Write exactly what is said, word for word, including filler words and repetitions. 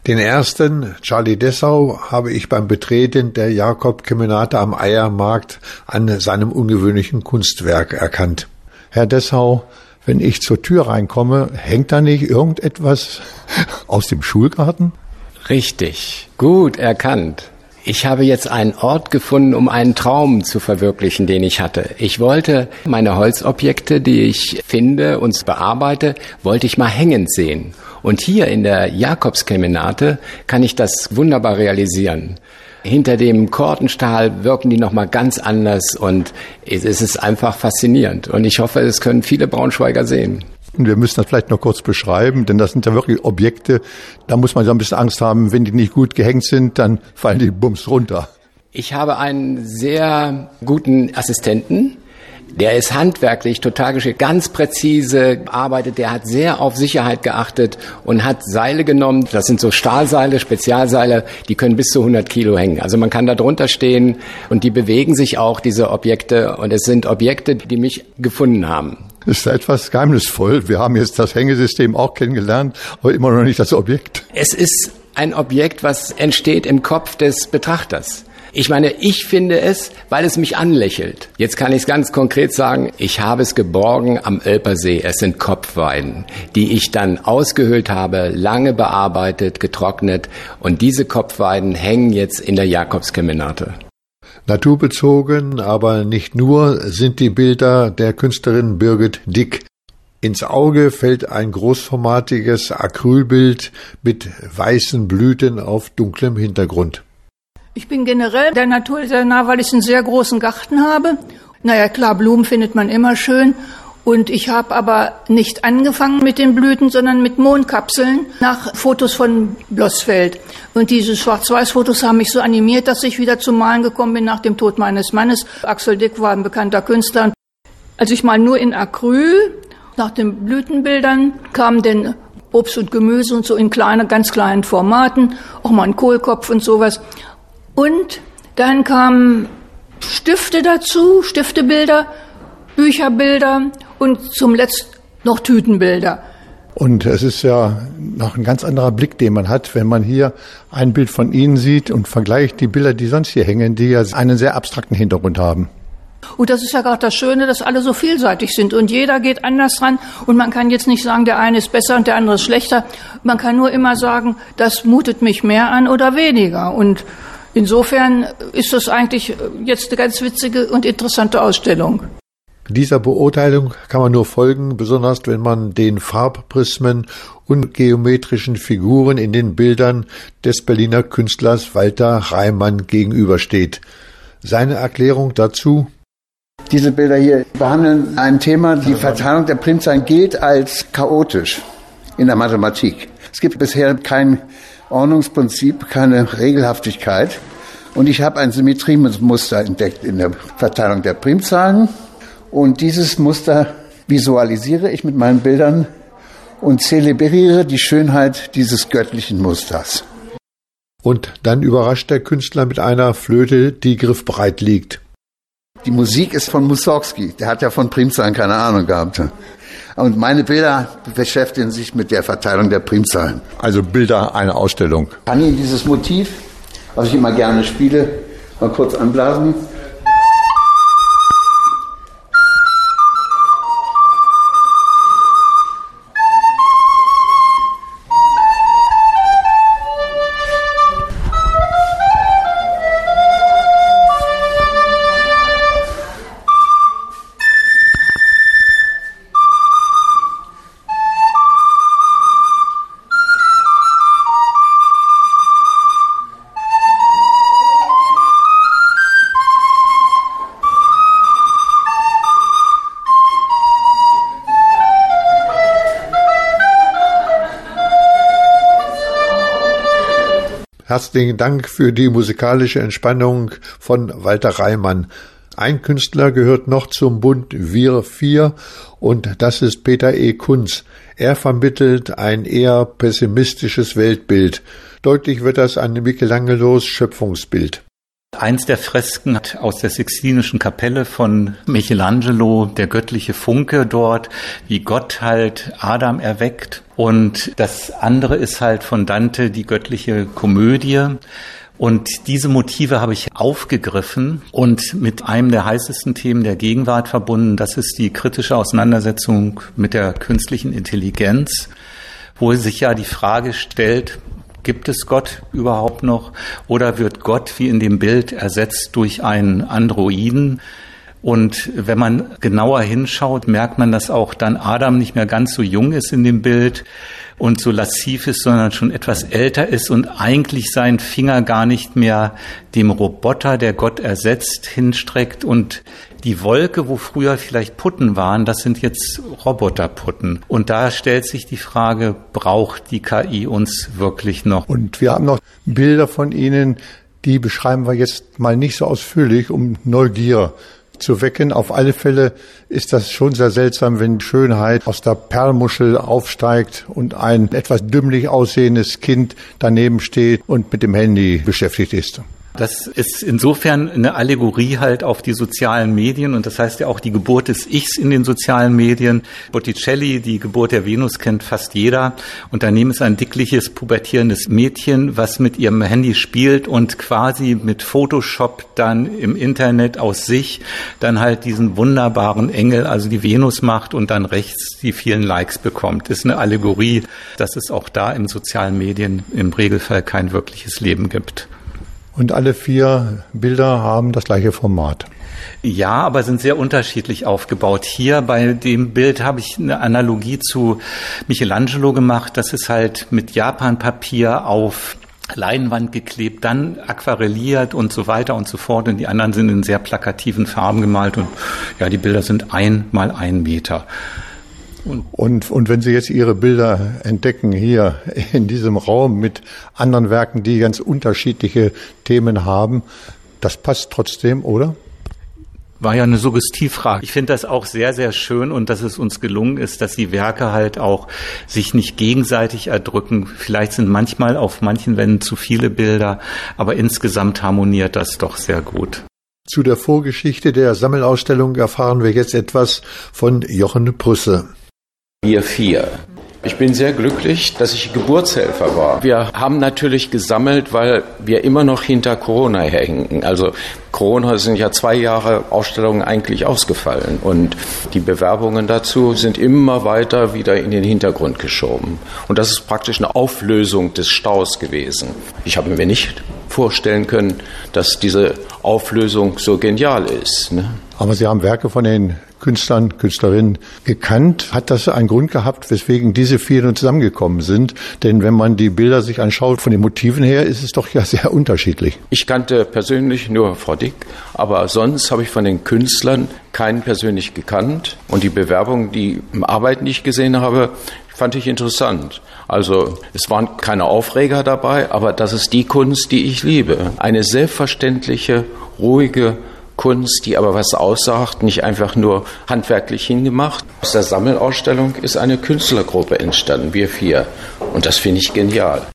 Den ersten, Charlie Dessau, habe ich beim Betreten der Jakob-Kemenate am Eiermarkt an seinem ungewöhnlichen Kunstwerk erkannt. Herr Dessau, wenn ich zur Tür reinkomme, hängt da nicht irgendetwas aus dem Schulgarten? Richtig, gut erkannt. Ich habe jetzt einen Ort gefunden, um einen Traum zu verwirklichen, den ich hatte. Ich wollte meine Holzobjekte, die ich finde und bearbeite, wollte ich mal hängend sehen. Und hier in der Jakobskemenate kann ich das wunderbar realisieren. Hinter dem Kortenstahl wirken die nochmal ganz anders und es ist einfach faszinierend. Und ich hoffe, es können viele Braunschweiger sehen. Wir müssen das vielleicht noch kurz beschreiben, denn das sind ja wirklich Objekte, da muss man so ein bisschen Angst haben, wenn die nicht gut gehängt sind, dann fallen die bums runter. Ich habe einen sehr guten Assistenten, der ist handwerklich total geschickt, ganz präzise arbeitet, der hat sehr auf Sicherheit geachtet und hat Seile genommen, das sind so Stahlseile, Spezialseile, die können bis zu hundert Kilo hängen. Also man kann da drunter stehen und die bewegen sich auch, diese Objekte, und es sind Objekte, die mich gefunden haben. Das ist etwas geheimnisvoll. Wir haben jetzt das Hängesystem auch kennengelernt, aber immer noch nicht das Objekt. Es ist ein Objekt, was entsteht im Kopf des Betrachters. Ich meine, ich finde es, weil es mich anlächelt. Jetzt kann ich es ganz konkret sagen, ich habe es geborgen am Ölpersee. Es sind Kopfweiden, die ich dann ausgehöhlt habe, lange bearbeitet, getrocknet. Und diese Kopfweiden hängen jetzt in der Jakobskemenate. Naturbezogen, aber nicht nur, sind die Bilder der Künstlerin Birgit Dick. Ins Auge fällt ein großformatiges Acrylbild mit weißen Blüten auf dunklem Hintergrund. Ich bin generell der Natur sehr nah, weil ich einen sehr großen Garten habe. Naja, klar, Blumen findet man immer schön. Und ich habe aber nicht angefangen mit den Blüten, sondern mit Mondkapseln nach Fotos von Blossfeld. Und diese Schwarz-Weiß-Fotos haben mich so animiert, dass ich wieder zum Malen gekommen bin nach dem Tod meines Mannes. Axel Dick war ein bekannter Künstler. Also ich mal nur in Acryl. Nach den Blütenbildern kamen dann Obst und Gemüse und so in kleinen, ganz kleinen Formaten. Auch mal ein Kohlkopf und sowas. Und dann kamen Stifte dazu, Stiftebilder, Bücherbilder und zum Letzten noch Tütenbilder. Und es ist ja noch ein ganz anderer Blick, den man hat, wenn man hier ein Bild von Ihnen sieht und vergleicht die Bilder, die sonst hier hängen, die ja einen sehr abstrakten Hintergrund haben. Und das ist ja gerade das Schöne, dass alle so vielseitig sind und jeder geht anders ran und man kann jetzt nicht sagen, der eine ist besser und der andere ist schlechter. Man kann nur immer sagen, das mutet mich mehr an oder weniger. Und insofern ist das eigentlich jetzt eine ganz witzige und interessante Ausstellung. Dieser Beurteilung kann man nur folgen, besonders wenn man den Farbprismen und geometrischen Figuren in den Bildern des Berliner Künstlers Walter Reimann gegenübersteht. Seine Erklärung dazu: Diese Bilder hier behandeln ein Thema, die Verteilung der Primzahlen gilt als chaotisch in der Mathematik. Es gibt bisher kein Ordnungsprinzip, keine Regelhaftigkeit. Und ich habe ein Symmetriemuster entdeckt in der Verteilung der Primzahlen. Und dieses Muster visualisiere ich mit meinen Bildern und zelebriere die Schönheit dieses göttlichen Musters. Und dann überrascht der Künstler mit einer Flöte, die griffbereit liegt. Die Musik ist von Mussorgsky, der hat ja von Primzahlen keine Ahnung gehabt. Und meine Bilder beschäftigen sich mit der Verteilung der Primzahlen. Also Bilder einer Ausstellung. Ich kann Ihnen dieses Motiv, was ich immer gerne spiele, mal kurz anblasen. Herzlichen Dank für die musikalische Entspannung von Walter Reimann. Ein Künstler gehört noch zum Bund Wir Vier und das ist Peter E. Kunz. Er vermittelt ein eher pessimistisches Weltbild. Deutlich wird das an Michelangelos Schöpfungsbild. Eins der Fresken aus der Sixtinischen Kapelle von Michelangelo, der göttliche Funke dort, wie Gott halt Adam erweckt. Und das andere ist halt von Dante die göttliche Komödie. Und diese Motive habe ich aufgegriffen und mit einem der heißesten Themen der Gegenwart verbunden. Das ist die kritische Auseinandersetzung mit der künstlichen Intelligenz, wo sich ja die Frage stellt, gibt es Gott überhaupt noch oder wird Gott wie in dem Bild ersetzt durch einen Androiden? Und wenn man genauer hinschaut, merkt man, dass auch dann Adam nicht mehr ganz so jung ist in dem Bild und so lasziv ist, sondern schon etwas älter ist und eigentlich seinen Finger gar nicht mehr dem Roboter, der Gott ersetzt, hinstreckt. Und die Wolke, wo früher vielleicht Putten waren, das sind jetzt Roboterputten. Und da stellt sich die Frage, braucht die K I uns wirklich noch? Und wir haben noch Bilder von Ihnen, die beschreiben wir jetzt mal nicht so ausführlich, um Neugier zu wecken. Auf alle Fälle ist das schon sehr seltsam, wenn Schönheit aus der Perlmuschel aufsteigt und ein etwas dümmlich aussehendes Kind daneben steht und mit dem Handy beschäftigt ist. Das ist insofern eine Allegorie halt auf die sozialen Medien und das heißt ja auch die Geburt des Ichs in den sozialen Medien. Botticelli, die Geburt der Venus kennt fast jeder und daneben ist ein dickliches, pubertierendes Mädchen, was mit ihrem Handy spielt und quasi mit Photoshop dann im Internet aus sich dann halt diesen wunderbaren Engel, also die Venus macht und dann rechts die vielen Likes bekommt. Das ist eine Allegorie, dass es auch da in sozialen Medien im Regelfall kein wirkliches Leben gibt. Und alle vier Bilder haben das gleiche Format. Ja, aber sind sehr unterschiedlich aufgebaut. Hier bei dem Bild habe ich eine Analogie zu Michelangelo gemacht. Das ist halt mit Japanpapier auf Leinwand geklebt, dann aquarelliert und so weiter und so fort. Und die anderen sind in sehr plakativen Farben gemalt. Und ja, die Bilder sind ein mal ein Meter. Und, und wenn Sie jetzt Ihre Bilder entdecken hier in diesem Raum mit anderen Werken, die ganz unterschiedliche Themen haben, das passt trotzdem, oder? War ja eine Suggestivfrage. Ich finde das auch sehr, sehr schön und dass es uns gelungen ist, dass die Werke halt auch sich nicht gegenseitig erdrücken. Vielleicht sind manchmal auf manchen Wänden zu viele Bilder, aber insgesamt harmoniert das doch sehr gut. Zu der Vorgeschichte der Sammelausstellung erfahren wir jetzt etwas von Jochen Prüsse. Wir vier. Ich bin sehr glücklich, dass ich Geburtshelfer war. Wir haben natürlich gesammelt, weil wir immer noch hinter Corona hängen. Also Corona sind ja zwei Jahre Ausstellungen eigentlich ausgefallen und die Bewerbungen dazu sind immer weiter wieder in den Hintergrund geschoben. Und das ist praktisch eine Auflösung des Staus gewesen. Ich habe mir nicht vorstellen können, dass diese Auflösung so genial ist, ne? Aber Sie haben Werke von den Künstlern, Künstlerinnen gekannt. Hat das einen Grund gehabt, weswegen diese vier zusammengekommen sind? Denn wenn man die Bilder sich anschaut, von den Motiven her, ist es doch ja sehr unterschiedlich. Ich kannte persönlich nur Frau Dick, aber sonst habe ich von den Künstlern keinen persönlich gekannt. Und die Bewerbung, die Arbeiten, die ich gesehen habe, fand ich interessant. Also es waren keine Aufreger dabei, aber das ist die Kunst, die ich liebe. Eine selbstverständliche, ruhige Kunst, die aber was aussagt, nicht einfach nur handwerklich hingemacht. Aus der Sammelausstellung ist eine Künstlergruppe entstanden, wir vier. Und das finde ich genial.